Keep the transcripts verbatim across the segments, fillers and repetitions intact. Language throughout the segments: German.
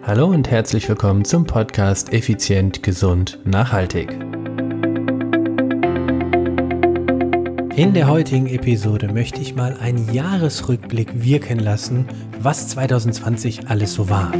Hallo und herzlich willkommen zum Podcast Effizient, Gesund, Nachhaltig. In der heutigen Episode möchte ich mal einen Jahresrückblick wirken lassen, was zwanzig zwanzig alles so war.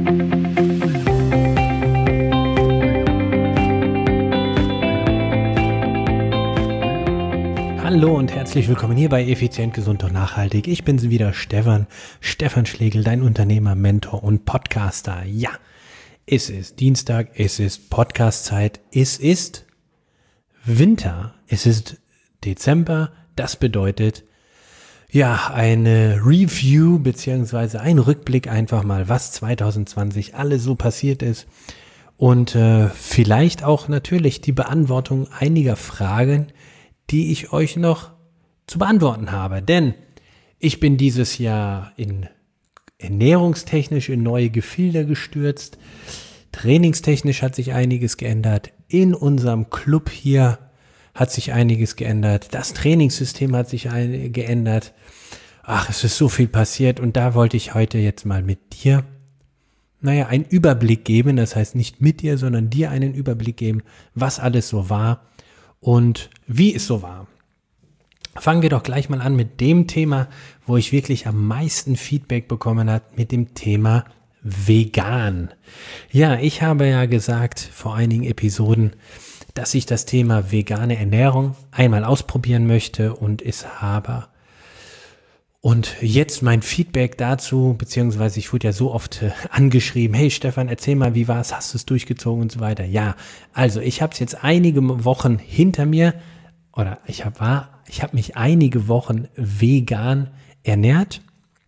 Hallo und herzlich willkommen hier bei Effizient, Gesund und Nachhaltig. Ich bin's wieder, Stefan, Stefan Schlegel, dein Unternehmer, Mentor und Podcaster. Ja, es ist Dienstag, es ist Podcast-Zeit, es ist Winter, es ist Dezember. Das bedeutet, ja, eine Review beziehungsweise ein Rückblick einfach mal, was zwanzig zwanzig alles so passiert ist und äh, vielleicht auch natürlich die Beantwortung einiger Fragen, die ich euch noch zu beantworten habe. Denn ich bin dieses Jahr in ernährungstechnisch in neue Gefilde gestürzt. Trainingstechnisch hat sich einiges geändert. In unserem Club hier hat sich einiges geändert. Das Trainingssystem hat sich ein, geändert. Ach, es ist so viel passiert. Und da wollte ich heute jetzt mal mit dir, naja, einen Überblick geben. Das heißt nicht mit dir, sondern dir einen Überblick geben, was alles so war und wie es so war. Fangen wir doch gleich mal an mit dem Thema, wo ich wirklich am meisten Feedback bekommen habe, mit dem Thema vegan. Ja, ich habe ja gesagt vor einigen Episoden, dass ich das Thema vegane Ernährung einmal ausprobieren möchte und es habe. Und jetzt mein Feedback dazu, beziehungsweise ich wurde ja so oft äh, angeschrieben, hey Stefan, erzähl mal, wie war es, hast du es durchgezogen und so weiter. Ja, also ich habe es jetzt einige Wochen hinter mir, oder ich habe war, ich habe mich einige Wochen vegan ernährt.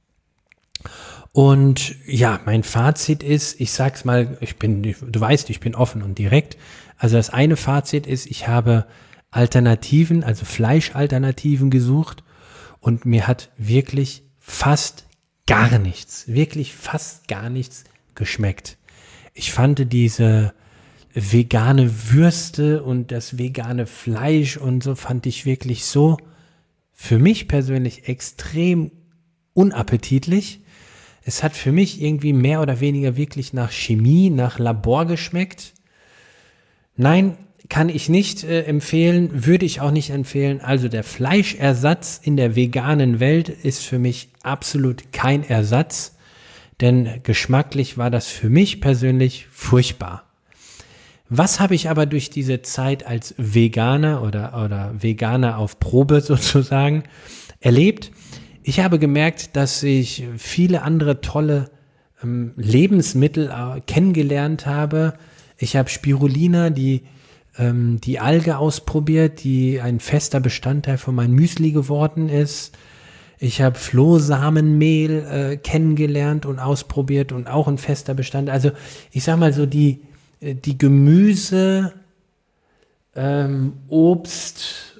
Und ja, mein Fazit ist, ich sag's mal, ich bin, du weißt, ich bin offen und direkt. Also das eine Fazit ist, ich habe Alternativen, also Fleischalternativen gesucht. Und mir hat wirklich fast gar nichts, wirklich fast gar nichts geschmeckt. Ich fand diese vegane Würste und das vegane Fleisch und so fand ich wirklich so für mich persönlich extrem unappetitlich. Es hat für mich irgendwie mehr oder weniger wirklich nach Chemie, nach Labor geschmeckt. Nein, kann ich nicht äh, empfehlen, würde ich auch nicht empfehlen. Also der Fleischersatz in der veganen Welt ist für mich absolut kein Ersatz, denn geschmacklich war das für mich persönlich furchtbar. Was habe ich aber durch diese Zeit als Veganer oder, oder Veganer auf Probe sozusagen erlebt? Ich habe gemerkt, dass ich viele andere tolle ähm, Lebensmittel äh, kennengelernt habe. Ich habe Spirulina, die die Alge ausprobiert, die ein fester Bestandteil von meinem Müsli geworden ist. Ich habe Flohsamenmehl äh, kennengelernt und ausprobiert und auch ein fester Bestandteil. Also ich sag mal so, die, die Gemüse, ähm, Obst,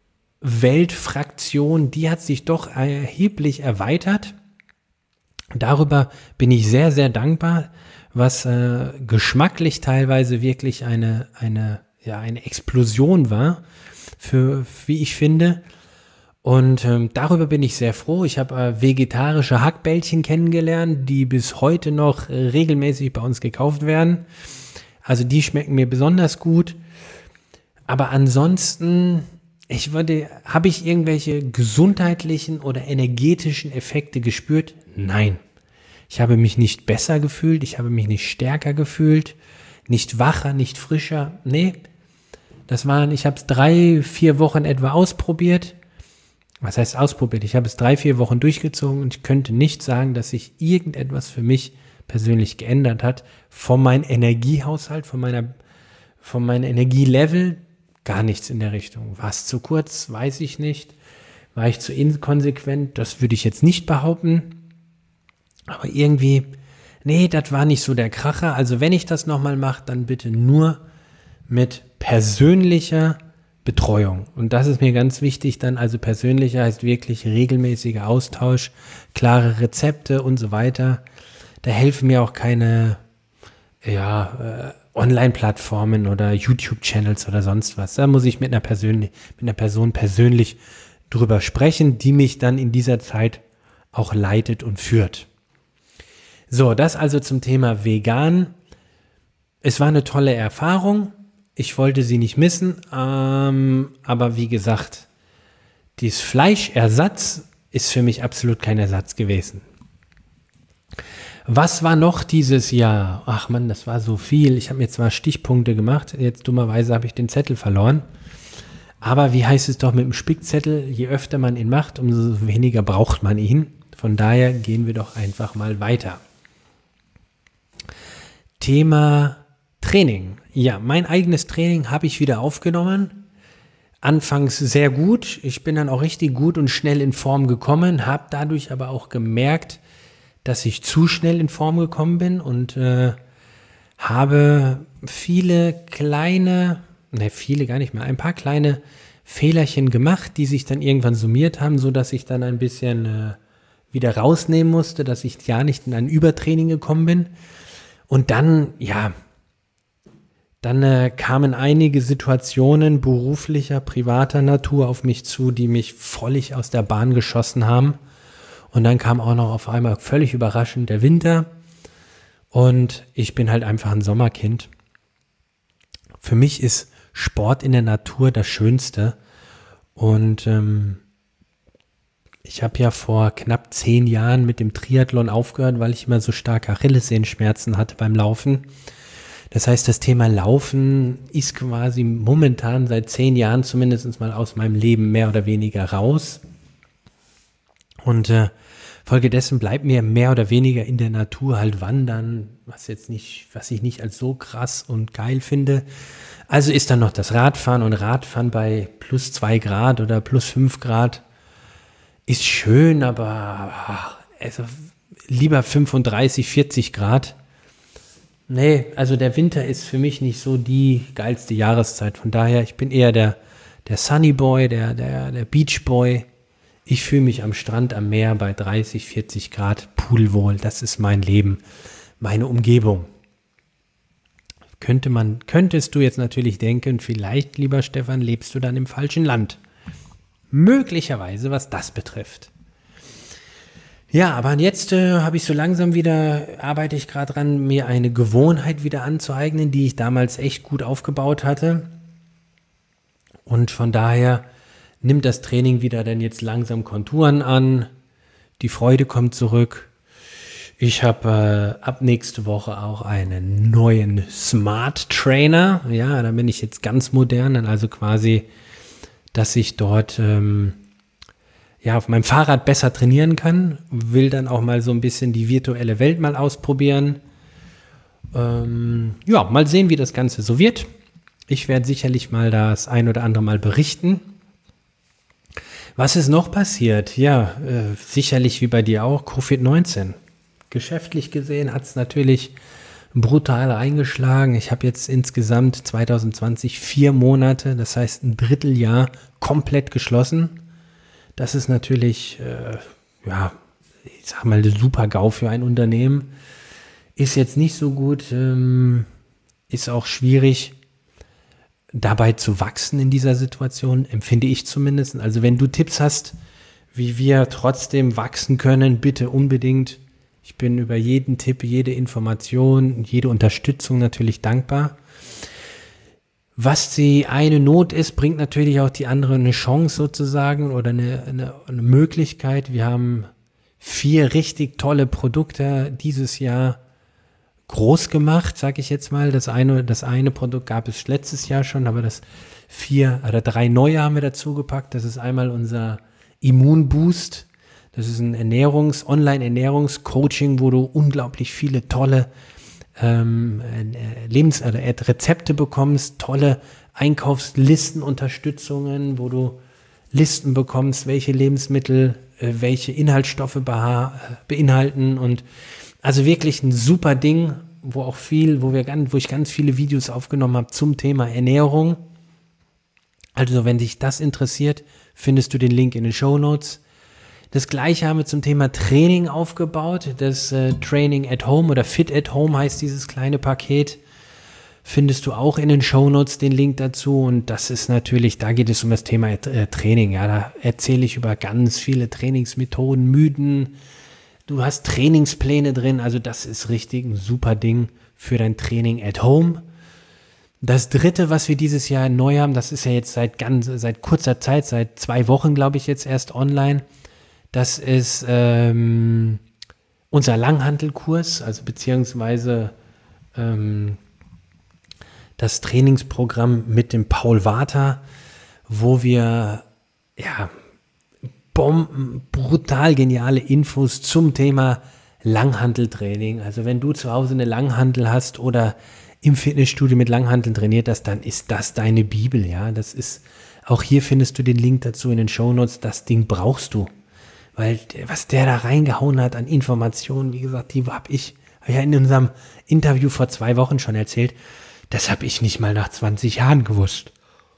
Weltfraktion, die hat sich doch erheblich erweitert. Darüber bin ich sehr, sehr dankbar, was äh, geschmacklich teilweise wirklich eine, eine ja, eine Explosion war, für, wie ich finde. Und ähm, darüber bin ich sehr froh. Ich habe äh, vegetarische Hackbällchen kennengelernt, die bis heute noch äh, regelmäßig bei uns gekauft werden. Also die schmecken mir besonders gut. Aber ansonsten, ich würde, habe ich irgendwelche gesundheitlichen oder energetischen Effekte gespürt? Nein. Ich habe mich nicht besser gefühlt, ich habe mich nicht stärker gefühlt, nicht wacher, nicht frischer. Nee, das waren, ich habe es drei, vier Wochen etwa ausprobiert. Was heißt ausprobiert? Ich habe es drei, vier Wochen durchgezogen und ich könnte nicht sagen, dass sich irgendetwas für mich persönlich geändert hat. Von meinem Energiehaushalt, von meiner, von meinem Energielevel, gar nichts in der Richtung. War es zu kurz? Weiß ich nicht. War ich zu inkonsequent? Das würde ich jetzt nicht behaupten. Aber irgendwie, nee, das war nicht so der Kracher. Also wenn ich das nochmal mache, dann bitte nur mit persönlicher Betreuung. Und das ist mir ganz wichtig dann. Also persönlicher heißt wirklich regelmäßiger Austausch, klare Rezepte und so weiter. Da helfen mir auch keine ja, äh, Online-Plattformen oder YouTube-Channels oder sonst was. Da muss ich mit einer, persönlich, mit einer Person persönlich drüber sprechen, die mich dann in dieser Zeit auch leitet und führt. So, das also zum Thema vegan. Es war eine tolle Erfahrung. Ich wollte sie nicht missen. Ähm, aber wie gesagt, dieses Fleischersatz ist für mich absolut kein Ersatz gewesen. Was war noch dieses Jahr? Ach Mann, das war so viel. Ich habe mir zwar Stichpunkte gemacht, jetzt dummerweise habe ich den Zettel verloren. Aber wie heißt es doch mit dem Spickzettel? Je öfter man ihn macht, umso weniger braucht man ihn. Von daher gehen wir doch einfach mal weiter. Thema Training. Ja, mein eigenes Training habe ich wieder aufgenommen. Anfangs sehr gut. Ich bin dann auch richtig gut und schnell in Form gekommen, habe dadurch aber auch gemerkt, dass ich zu schnell in Form gekommen bin und äh, habe viele kleine, ne, viele gar nicht mehr, ein paar kleine Fehlerchen gemacht, die sich dann irgendwann summiert haben, so dass ich dann ein bisschen äh, wieder rausnehmen musste, dass ich gar nicht in ein Übertraining gekommen bin. Und dann, ja, dann äh, kamen einige Situationen beruflicher, privater Natur auf mich zu, die mich völlig aus der Bahn geschossen haben. Und dann kam auch noch auf einmal völlig überraschend der Winter. Und ich bin halt einfach ein Sommerkind. Für mich ist Sport in der Natur das Schönste. Und ähm, ich habe ja vor knapp zehn Jahren mit dem Triathlon aufgehört, weil ich immer so starke Achillessehenschmerzen hatte beim Laufen. Das heißt, das Thema Laufen ist quasi momentan seit zehn Jahren zumindest mal aus meinem Leben mehr oder weniger raus. Und äh, folgedessen bleibt mir mehr oder weniger in der Natur halt wandern, was jetzt nicht, was ich nicht als so krass und geil finde. Also ist dann noch das Radfahren, und Radfahren bei plus zwei Grad oder plus fünf Grad ist schön, aber also lieber fünfunddreißig, vierzig Grad. Nee, also der Winter ist für mich nicht so die geilste Jahreszeit. Von daher, ich bin eher der, der Sunny Boy, der, der, der Beach Boy. Ich fühle mich am Strand, am Meer bei dreißig, vierzig Grad pudelwohl. Das ist mein Leben, meine Umgebung. Könnte man, könntest du jetzt natürlich denken, vielleicht, lieber Stefan, lebst du dann im falschen Land. Möglicherweise, was das betrifft. Ja, aber jetzt äh, habe ich so langsam wieder, arbeite ich gerade dran, mir eine Gewohnheit wieder anzueignen, die ich damals echt gut aufgebaut hatte. Und von daher nimmt das Training wieder dann jetzt langsam Konturen an. Die Freude kommt zurück. Ich habe äh, ab nächste Woche auch einen neuen Smart Trainer. Ja, da bin ich jetzt ganz modern, dann also quasi, dass ich dort ähm, ja auf meinem Fahrrad besser trainieren kann. Will dann auch mal so ein bisschen die virtuelle Welt mal ausprobieren. Ähm, ja, mal sehen, wie das Ganze so wird. Ich werde sicherlich mal das ein oder andere Mal berichten. Was ist noch passiert? Ja, äh, sicherlich wie bei dir auch, Covid neunzehn. Geschäftlich gesehen hat es natürlich brutal eingeschlagen. Ich habe jetzt insgesamt zwanzig zwanzig vier Monate, das heißt ein Dritteljahr, komplett geschlossen. Das ist natürlich, äh, ja, ich sag mal, der Super-GAU für ein Unternehmen. Ist jetzt nicht so gut, ähm, ist auch schwierig, dabei zu wachsen in dieser Situation, empfinde ich zumindest. Also wenn du Tipps hast, wie wir trotzdem wachsen können, bitte unbedingt. Ich bin über jeden Tipp, jede Information, jede Unterstützung natürlich dankbar. Was die eine Not ist, bringt natürlich auch die andere eine Chance sozusagen oder eine, eine, eine Möglichkeit. Wir haben vier richtig tolle Produkte dieses Jahr groß gemacht, sage ich jetzt mal. Das eine, das eine Produkt gab es letztes Jahr schon, aber das vier oder drei neue haben wir dazu gepackt. Das ist einmal unser Immunboost. Das ist ein Ernährungs-, Online-Ernährungscoaching, wo du unglaublich viele tolle ähm, Lebens- oder Rezepte bekommst, tolle Einkaufslistenunterstützungen, wo du Listen bekommst, welche Lebensmittel, äh, welche Inhaltsstoffe beha- beinhalten, und also wirklich ein super Ding, wo auch viel, wo wir ganz, wo ich ganz viele Videos aufgenommen habe zum Thema Ernährung. Also wenn dich das interessiert, findest du den Link in den Shownotes. Das gleiche haben wir zum Thema Training aufgebaut. Das äh, Training at Home oder Fit at Home heißt dieses kleine Paket. Findest du auch in den Shownotes den Link dazu. Und das ist natürlich, da geht es um das Thema äh, Training. Ja, da erzähle ich über ganz viele Trainingsmethoden, Mythen. Du hast Trainingspläne drin, also das ist richtig ein super Ding für dein Training at home. Das dritte, was wir dieses Jahr neu haben, das ist ja jetzt seit ganz, seit kurzer Zeit, seit zwei Wochen, glaube ich, jetzt erst online. Das ist ähm, unser Langhantelkurs, also beziehungsweise ähm, das Trainingsprogramm mit dem Paul Warter, wo wir ja Bomben, brutal geniale Infos zum Thema Langhanteltraining. Also wenn du zu Hause eine Langhantel hast oder im Fitnessstudio mit Langhanteln trainiert hast, dann ist das deine Bibel, ja. Das ist, auch hier findest du den Link dazu in den Shownotes. Das Ding brauchst du, weil was der da reingehauen hat an Informationen, wie gesagt, die habe ich hab ja in unserem Interview vor zwei Wochen schon erzählt. Das habe ich nicht mal nach zwanzig Jahren gewusst.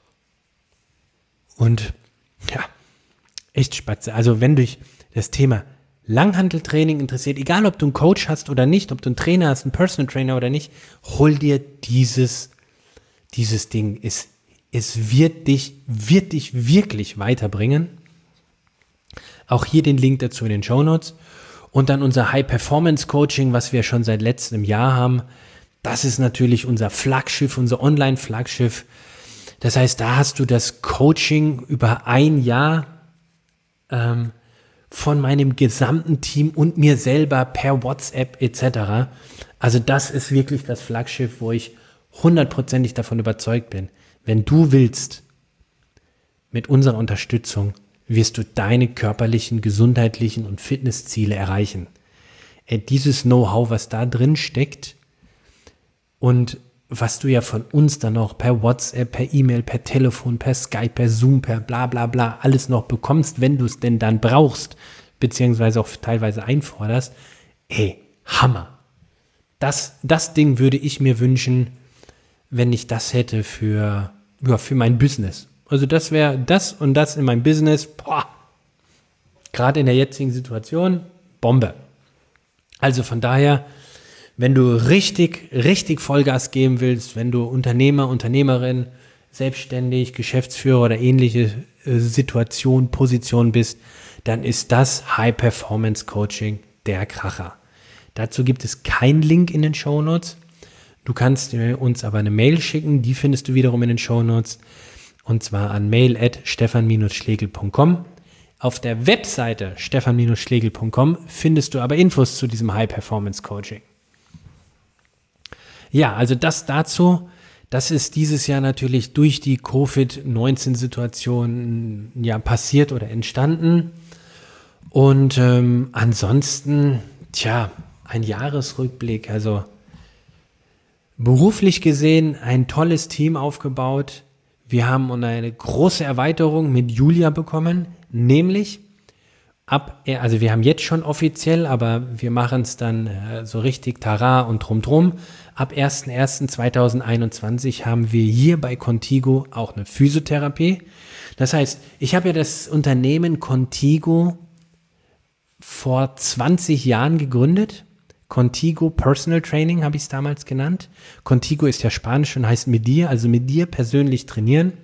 Und ja, echt spatze. Also wenn dich das Thema Langhanteltraining interessiert, egal ob du einen Coach hast oder nicht, ob du einen Trainer hast, einen Personal Trainer oder nicht, hol dir dieses, dieses Ding. Es, es wird dich, wird dich wirklich weiterbringen. Auch hier den Link dazu in den Shownotes. Und dann unser High-Performance-Coaching, was wir schon seit letztem Jahr haben. Das ist natürlich unser Flaggschiff, unser Online-Flaggschiff. Das heißt, da hast du das Coaching über ein Jahr ähm, von meinem gesamten Team und mir selber per WhatsApp et cetera. Also das ist wirklich das Flaggschiff, wo ich hundertprozentig davon überzeugt bin. Wenn du willst, mit unserer Unterstützung wirst du deine körperlichen, gesundheitlichen und Fitnessziele erreichen. Äh, dieses Know-how, was da drin steckt und was du ja von uns dann noch per WhatsApp, per E-Mail, per Telefon, per Skype, per Zoom, per bla bla bla alles noch bekommst, wenn du es denn dann brauchst, beziehungsweise auch teilweise einforderst, ey, Hammer. Das, das Ding würde ich mir wünschen, wenn ich das hätte für, ja, für mein Business. Also das wäre das und das in meinem Business, boah, gerade in der jetzigen Situation, Bombe. Also von daher, wenn du richtig, richtig Vollgas geben willst, wenn du Unternehmer, Unternehmerin, selbstständig, Geschäftsführer oder ähnliche äh, Situation, Position bist, dann ist das High Performance Coaching der Kracher. Dazu gibt es keinen Link in den Shownotes. Du kannst uns aber eine Mail schicken, die findest du wiederum in den Shownotes, und zwar an mail at stefan schlegel punkt com. Auf der Webseite stefan schlegel punkt com findest du aber Infos zu diesem High Performance Coaching. Ja, also das dazu, das ist dieses Jahr natürlich durch die Covid neunzehn Situation ja passiert oder entstanden. Und ähm, ansonsten, tja, ein Jahresrückblick, also beruflich gesehen ein tolles Team aufgebaut. Wir haben eine große Erweiterung mit Julia bekommen, nämlich ab, also wir haben jetzt schon offiziell, aber wir machen es dann äh, so richtig Tara und drum drum. Ab erster erster zweitausendeinundzwanzig haben wir hier bei Contigo auch eine Physiotherapie. Das heißt, ich habe ja das Unternehmen Contigo vor zwanzig Jahren gegründet. Contigo Personal Training habe ich es damals genannt. Contigo ist ja Spanisch und heißt mit dir, also mit dir persönlich trainieren.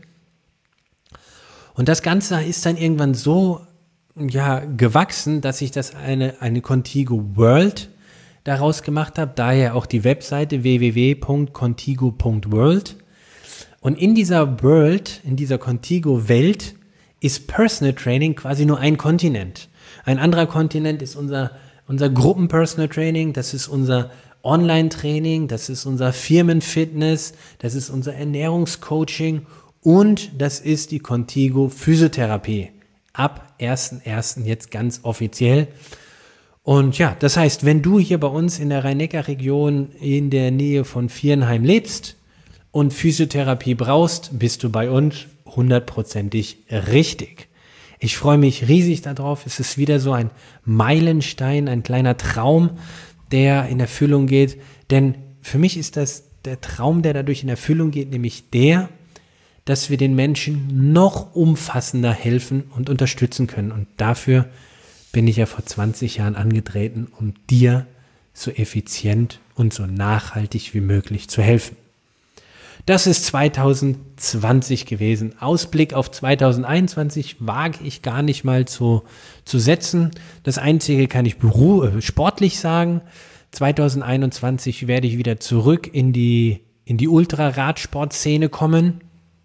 Und das Ganze ist dann irgendwann so ja, gewachsen, dass ich das eine, eine Contigo World daraus gemacht habe. Daher auch die Webseite w w w punkt contigo punkt world. Und in dieser World, in dieser Contigo-Welt ist Personal Training quasi nur ein Kontinent. Ein anderer Kontinent ist unser, unser Gruppen-Personal Training, das ist unser Online-Training, das ist unser Firmenfitness, das ist unser Ernährungscoaching und das ist die Contigo Physiotherapie. Ab erster erster jetzt ganz offiziell. Und ja, das heißt, wenn du hier bei uns in der Rhein-Neckar-Region in der Nähe von Viernheim lebst und Physiotherapie brauchst, bist du bei uns hundertprozentig richtig. Ich freue mich riesig darauf. Es ist wieder so ein Meilenstein, ein kleiner Traum, der in Erfüllung geht. Denn für mich ist das der Traum, der dadurch in Erfüllung geht, nämlich der, dass wir den Menschen noch umfassender helfen und unterstützen können. Und dafür bin ich ja vor zwanzig Jahren angetreten, um dir so effizient und so nachhaltig wie möglich zu helfen. Das ist zwanzig zwanzig gewesen. Ausblick auf zwanzig einundzwanzig wage ich gar nicht mal zu, zu setzen. Das Einzige kann ich beru- äh, sportlich sagen. zwanzig einundzwanzig werde ich wieder zurück in die, in die Ultraradsportszene kommen.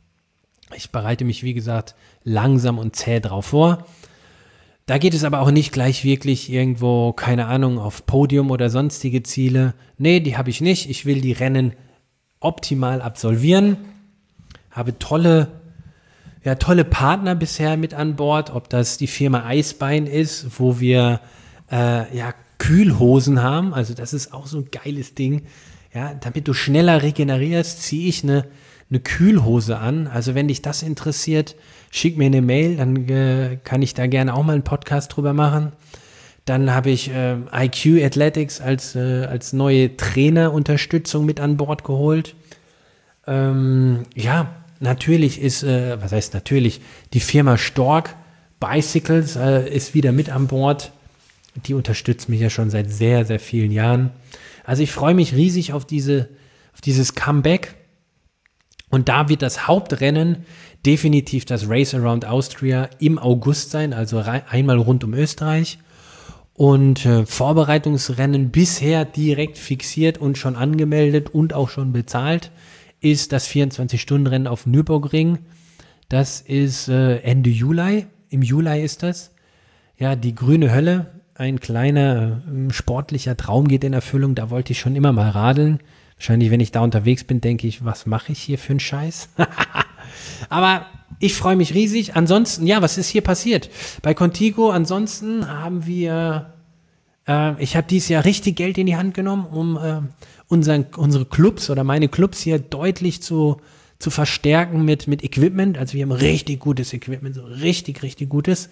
Ich bereite mich, wie gesagt, langsam und zäh drauf vor. Da geht es aber auch nicht gleich wirklich irgendwo, keine Ahnung, auf Podium oder sonstige Ziele. Nee, die habe ich nicht. Ich will die Rennen optimal absolvieren. Habe tolle, ja, tolle Partner bisher mit an Bord, ob das die Firma Eisbein ist, wo wir äh, ja, Kühlhosen haben. Also das ist auch so ein geiles Ding. Ja, damit du schneller regenerierst, ziehe ich eine, eine Kühlhose an. Also wenn dich das interessiert, schick mir eine Mail, dann äh, kann ich da gerne auch mal einen Podcast drüber machen. Dann habe ich äh, I Q Athletics als, äh, als neue Trainerunterstützung mit an Bord geholt. Ähm, ja, natürlich ist, äh, was heißt natürlich, die Firma Stork Bicycles äh, ist wieder mit an Bord. Die unterstützt mich ja schon seit sehr, sehr vielen Jahren. Also ich freue mich riesig auf, diese, auf dieses Comeback. Und da wird das Hauptrennen definitiv das Race Around Austria im August sein, also rei- einmal rund um Österreich. Und äh, Vorbereitungsrennen bisher direkt fixiert und schon angemeldet und auch schon bezahlt ist das vierundzwanzig-Stunden-Rennen auf Nürburgring. Das ist äh, Ende Juli. Im Juli ist das. Ja, die grüne Hölle. Ein kleiner äh, sportlicher Traum geht in Erfüllung. Da wollte ich schon immer mal radeln. Wahrscheinlich, wenn ich da unterwegs bin, denke ich, was mache ich hier für einen Scheiß? Aber ich freue mich riesig. Ansonsten, ja, was ist hier passiert? Bei Contigo, ansonsten haben wir, äh, ich habe dieses Jahr richtig Geld in die Hand genommen, um äh, unseren, unsere Clubs oder meine Clubs hier deutlich zu, zu verstärken mit, mit Equipment. Also wir haben richtig gutes Equipment, so richtig, richtig gutes.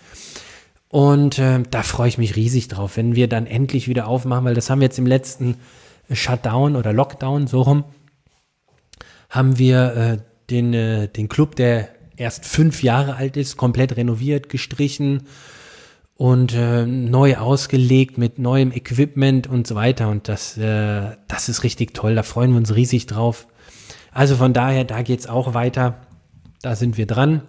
Und äh, da freue ich mich riesig drauf, wenn wir dann endlich wieder aufmachen, weil das haben wir jetzt im letzten Shutdown oder Lockdown, so rum, haben wir äh, den, äh, den Club, der erst fünf Jahre alt ist, komplett renoviert, gestrichen und äh, neu ausgelegt mit neuem Equipment und so weiter. Und das, äh, das ist richtig toll, da freuen wir uns riesig drauf. Also von daher, da geht's auch weiter, da sind wir dran.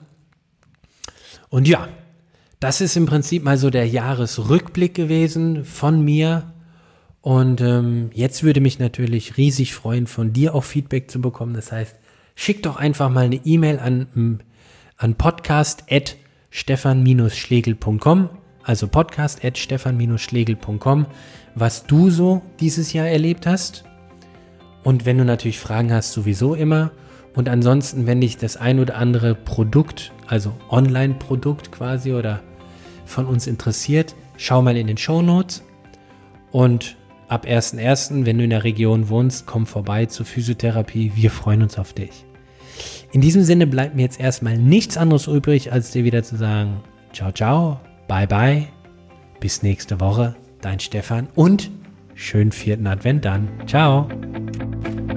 Und ja, das ist im Prinzip mal so der Jahresrückblick gewesen von mir. Und ähm, jetzt würde mich natürlich riesig freuen, von dir auch Feedback zu bekommen. Das heißt, schick doch einfach mal eine E-Mail an, an podcast at stefan schlegel punkt com, also podcast at stefan schlegel punkt com, was du so dieses Jahr erlebt hast. Und wenn du natürlich Fragen hast, sowieso immer. Und ansonsten, wenn dich das ein oder andere Produkt, also Online-Produkt quasi oder von uns interessiert, schau mal in den Shownotes. Und ab ersten ersten, wenn du in der Region wohnst, komm vorbei zur Physiotherapie. Wir freuen uns auf dich. In diesem Sinne bleibt mir jetzt erstmal nichts anderes übrig, als dir wieder zu sagen, ciao, ciao, bye, bye, bis nächste Woche, dein Stefan und schönen vierten Advent dann. Ciao.